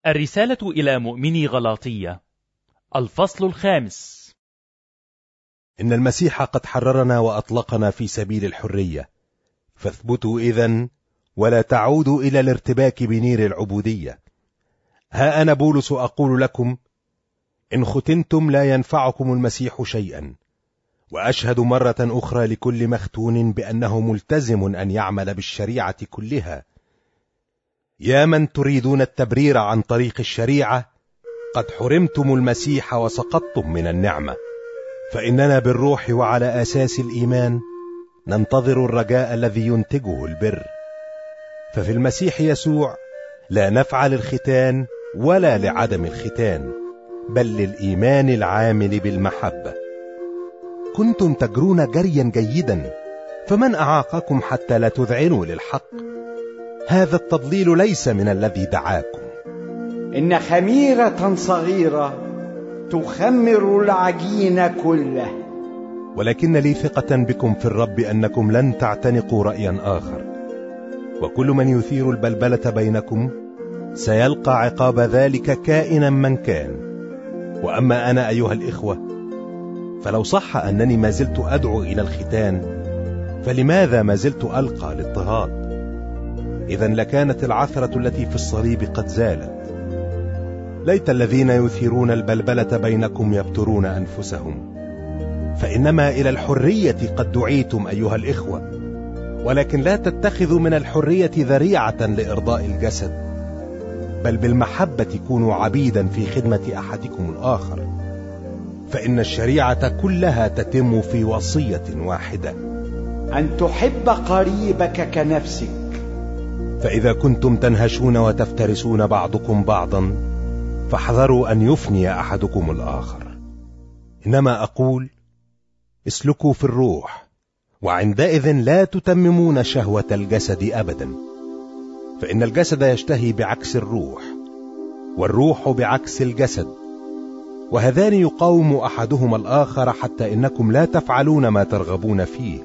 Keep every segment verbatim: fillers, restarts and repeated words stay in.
الرسالة إلى مؤمني غلاطية، الفصل الخامس. إن المسيح قد حررنا وأطلقنا في سبيل الحرية، فاثبتوا إذن ولا تعودوا إلى الارتباك بنير العبودية. ها أنا بولس أقول لكم: إن ختنتم لا ينفعكم المسيح شيئا، وأشهد مرة أخرى لكل مختون بأنه ملتزم أن يعمل بالشريعة كلها. يا من تريدون التبرير عن طريق الشريعة، قد حرمتم المسيح وسقطتم من النعمة، فإننا بالروح وعلى أساس الإيمان ننتظر الرجاء الذي ينتجه البر. ففي المسيح يسوع لا نفعل الختان ولا لعدم الختان، بل للإيمان العامل بالمحبة. كنتم تجرون جريا جيدا، فمن أعاقكم حتى لا تذعنوا للحق؟ هذا التضليل ليس من الذي دعاكم. إن خميرة صغيرة تخمر العجين كله. ولكن لي ثقة بكم في الرب أنكم لن تعتنقوا رأيا آخر، وكل من يثير البلبلة بينكم سيلقى عقاب ذلك كائنا من كان. وأما أنا أيها الإخوة، فلو صح أنني ما زلت أدعو إلى الختان، فلماذا ما زلت ألقى الاضطهاد؟ إذن لكانت العثرة التي في الصليب قد زالت. ليت الذين يثيرون البلبلة بينكم يبترون أنفسهم، فإنما إلى الحرية قد دعيتم أيها الإخوة، ولكن لا تتخذوا من الحرية ذريعة لإرضاء الجسد، بل بالمحبة كونوا عبيدا في خدمة أحدكم الآخر. فإن الشريعة كلها تتم في وصية واحدة: أن تحب قريبك كنفسك. فإذا كنتم تنهشون وتفترسون بعضكم بعضا، فاحذروا أن يفني أحدكم الآخر. إنما أقول: اسلكوا في الروح، وعندئذ لا تتممون شهوة الجسد أبدا. فإن الجسد يشتهي بعكس الروح، والروح بعكس الجسد، وهذان يقاوم أحدهما الآخر، حتى إنكم لا تفعلون ما ترغبون فيه.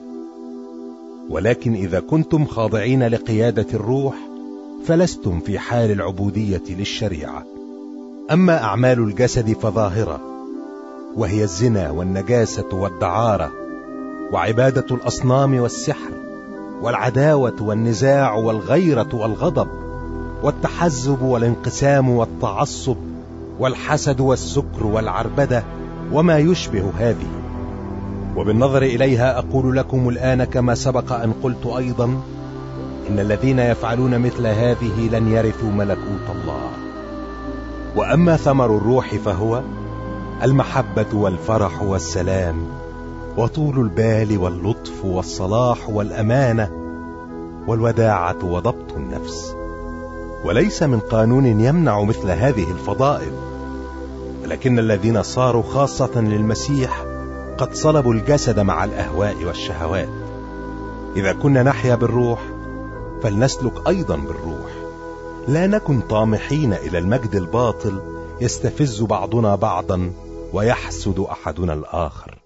ولكن إذا كنتم خاضعين لقيادة الروح، فلستم في حال العبودية للشريعة. أما أعمال الجسد فظاهرة، وهي الزنا والنجاسة والدعارة وعبادة الأصنام والسحر والعداوة والنزاع والغيرة والغضب والتحزب والانقسام والتعصب والحسد والسكر والعربدة وما يشبه هذه. وبالنظر إليها أقول لكم الآن كما سبق أن قلت أيضا: إن الذين يفعلون مثل هذه لن يرثوا ملكوت الله. وأما ثمر الروح فهو المحبة والفرح والسلام وطول البال واللطف والصلاح والأمانة والوداعة وضبط النفس. وليس من قانون يمنع مثل هذه الفضائل، ولكن الذين صاروا خاصة للمسيح قد صلبوا الجسد مع الأهواء والشهوات. إذا كنا نحيا بالروح، فلنسلك أيضا بالروح. لا نكن طامحين إلى المجد الباطل يستفز بعضنا بعضا ويحسد أحدنا الآخر.